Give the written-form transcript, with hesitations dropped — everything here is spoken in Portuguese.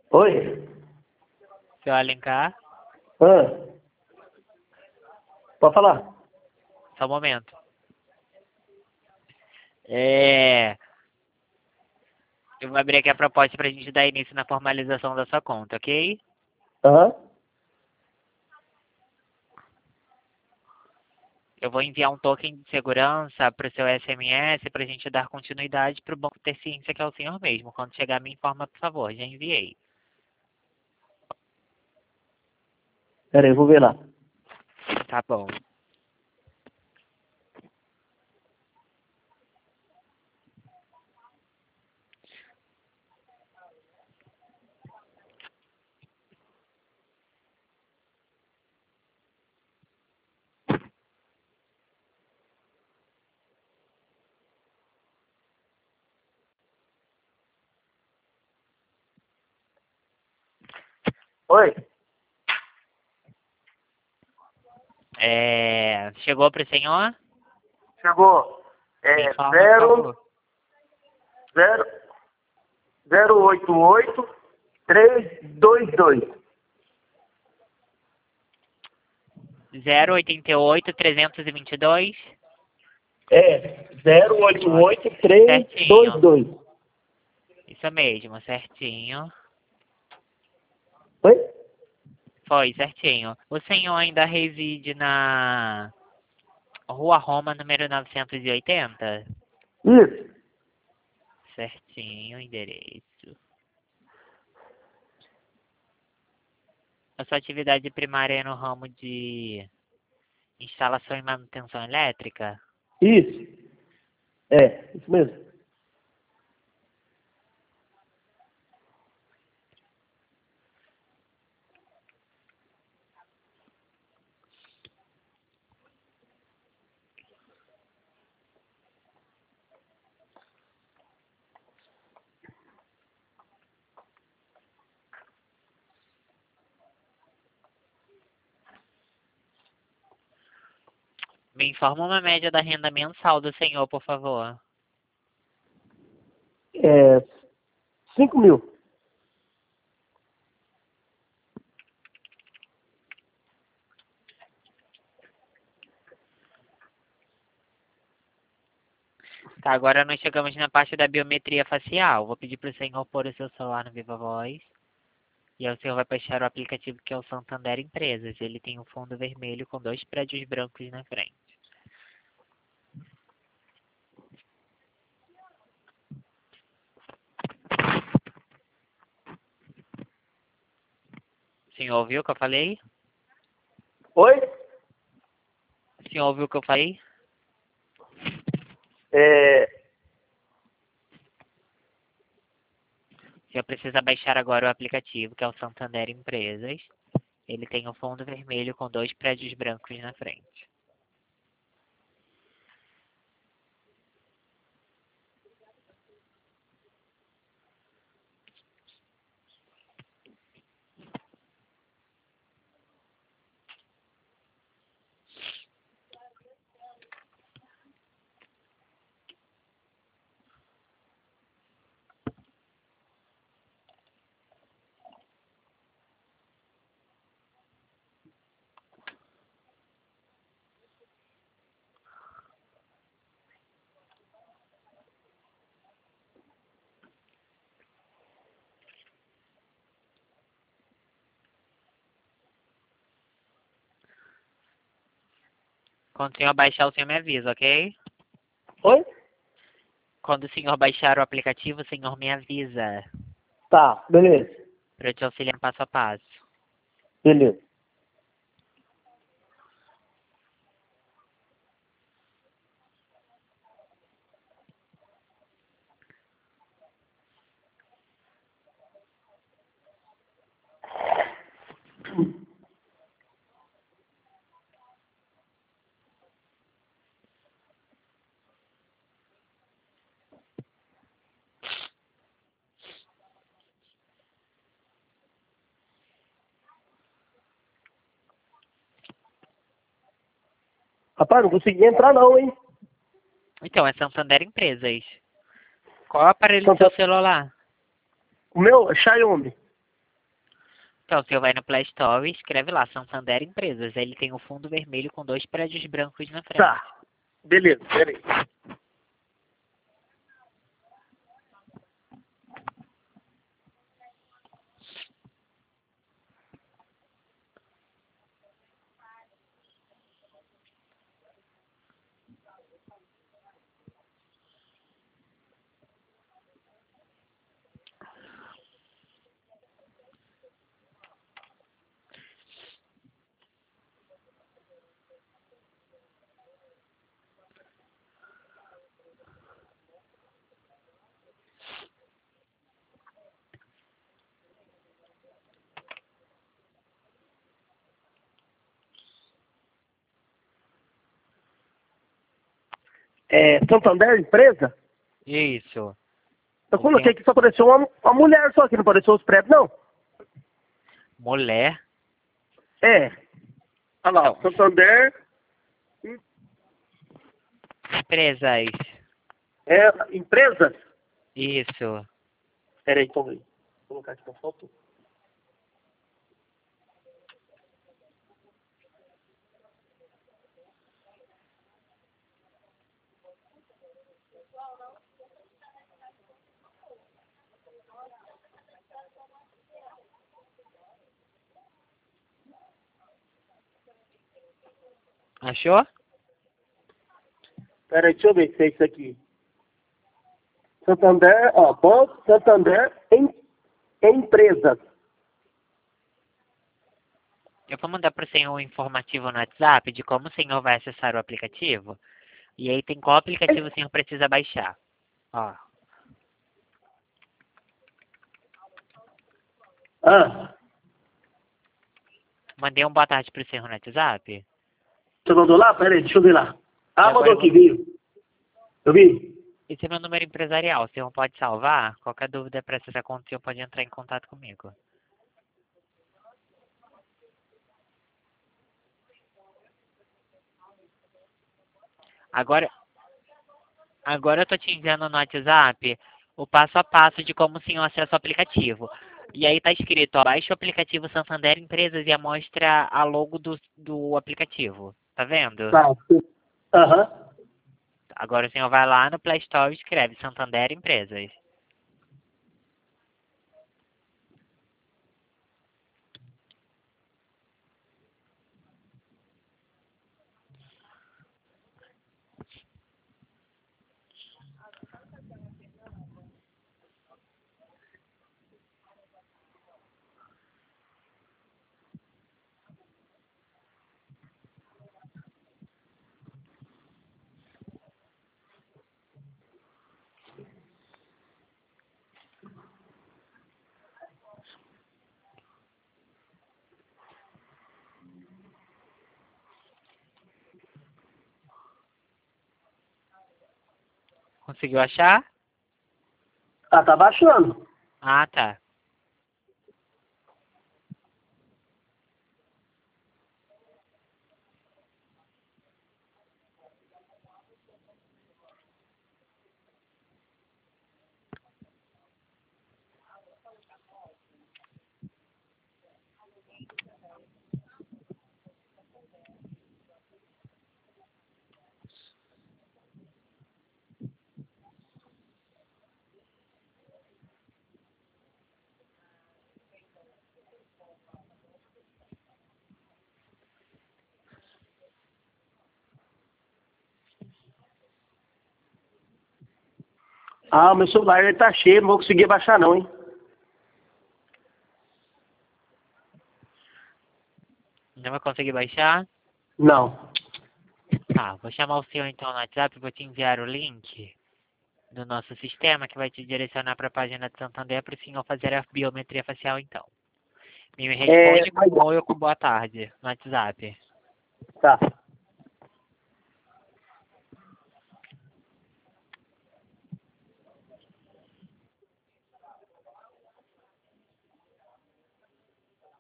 Oi? Seu Alencar, Ah, pode falar? só um momento. Eu vou abrir aqui a proposta para a gente dar início na formalização da sua conta, ok? Aham. Eu vou enviar um token de segurança para o seu SMS para a gente dar continuidade para o banco ter ciência que é o senhor mesmo. Quando chegar, me informa, por favor. Já enviei. Pera aí, vou ver lá. Tá bom. Oi? Chegou para o senhor? Chegou. Me É informa, por favor. 088 322. 088-322. É, 088 322. Isso mesmo, certinho. Oi? Foi, certinho. O senhor ainda reside na Rua Roma, número 980? Isso. Certinho, endereço. A sua atividade primária é no ramo de instalação e manutenção elétrica? Isso. É, isso mesmo. Me informa uma média da renda mensal do senhor, por favor. É, 5 mil. Tá, agora nós chegamos na parte da biometria facial. Vou pedir para o senhor pôr o seu celular no Viva Voz. E aí o senhor vai baixar o aplicativo que é o Santander Empresas. Ele tem um fundo vermelho com 2 prédios brancos na frente. O senhor ouviu o que eu falei? Oi? O senhor ouviu o que eu falei? É, O senhor precisa baixar agora o aplicativo que é o Santander Empresas. Ele tem um fundo vermelho com 2 prédios brancos na frente. Quando o senhor baixar, o senhor me avisa, ok? oi? Quando o senhor baixar o aplicativo, o senhor me avisa. Tá, beleza. Para eu te auxiliar passo a passo. Beleza. Rapaz, não consegui entrar não, hein? Então, é Santander Empresas. Qual é o aparelho do Santa- seu celular? O meu é Xiaomi. Então, o senhor vai no Play Store e escreve lá, Santander Empresas. Aí ele tem um fundo vermelho com 2 prédios brancos na frente. Tá. Beleza, peraí. Santander, empresa? Isso. Eu coloquei que só apareceu uma mulher só aqui, não apareceu os prédios, não. Mulher. É. Olha lá, ó, Santander. Empresas. Empresas? Isso. Peraí, então, vou colocar aqui, então faltou. Achou? Peraí, deixa eu ver se é isso aqui. Santander, ó, Banco Santander Empresas. Eu vou mandar para o senhor um informativo no WhatsApp de como o senhor vai acessar o aplicativo. E aí tem qual aplicativo o senhor precisa baixar. Ó. Ah, Mandei um boa tarde para o senhor no WhatsApp. você mandou lá? Peraí, deixa eu ver lá. Ah, E mandou agora aqui, viu? Eu vi. esse é meu número empresarial. O senhor pode salvar. Qualquer dúvida para acessar a conta, o senhor pode entrar em contato comigo. Agora eu tô te enviando no WhatsApp o passo a passo de como o senhor acessa o aplicativo. E aí tá escrito, ó, baixe o aplicativo Santander Empresas e mostra a logo do aplicativo. Tá vendo? Tá. Aham. Agora o senhor vai lá no Play Store e escreve Santander Empresas. Conseguiu achar? Ah, tá baixando. Ah, tá. Ah, meu celular ele tá cheio, não vou conseguir baixar não, hein? Não vai conseguir baixar? Não. Tá, vou chamar o senhor então no WhatsApp e vou te enviar o link do nosso sistema que vai te direcionar para a página de Santander para o senhor fazer a biometria facial então. Me responde com oi ou com boa tarde no WhatsApp. Tá.